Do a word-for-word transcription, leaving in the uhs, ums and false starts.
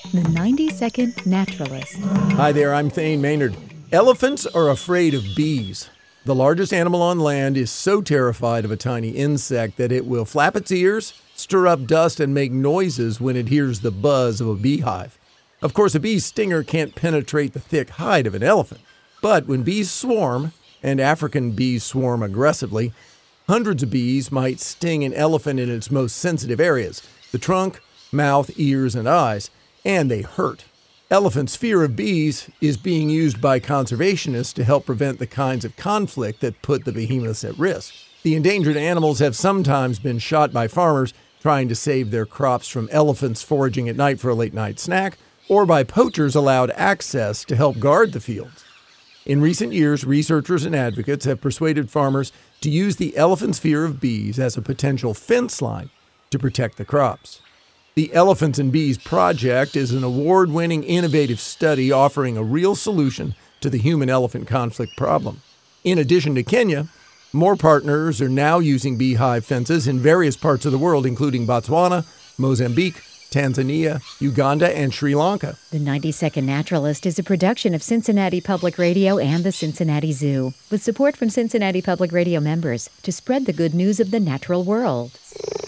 The ninety second Naturalist. Hi there, I'm Thane Maynard. Elephants are afraid of bees. The largest animal on land is so terrified of a tiny insect that it will flap its ears, stir up dust, and make noises when it hears the buzz of a beehive. Of course, a bee's stinger can't penetrate the thick hide of an elephant. But when bees swarm, and African bees swarm aggressively, hundreds of bees might sting an elephant in its most sensitive areas, the trunk, mouth, ears, and eyes, and they hurt. Elephants' fear of bees is being used by conservationists to help prevent the kinds of conflict that put the behemoths at risk. The endangered animals have sometimes been shot by farmers trying to save their crops from elephants foraging at night for a late-night snack, or by poachers allowed access to help guard the fields. In recent years, researchers and advocates have persuaded farmers to use the elephant's fear of bees as a potential fence line to protect the crops. The Elephants and Bees Project is an award-winning, innovative study offering a real solution to the human-elephant conflict problem. In addition to Kenya, more partners are now using beehive fences in various parts of the world, including Botswana, Mozambique, Tanzania, Uganda, and Sri Lanka. The ninety second Naturalist is a production of Cincinnati Public Radio and the Cincinnati Zoo, with support from Cincinnati Public Radio members to spread the good news of the natural world.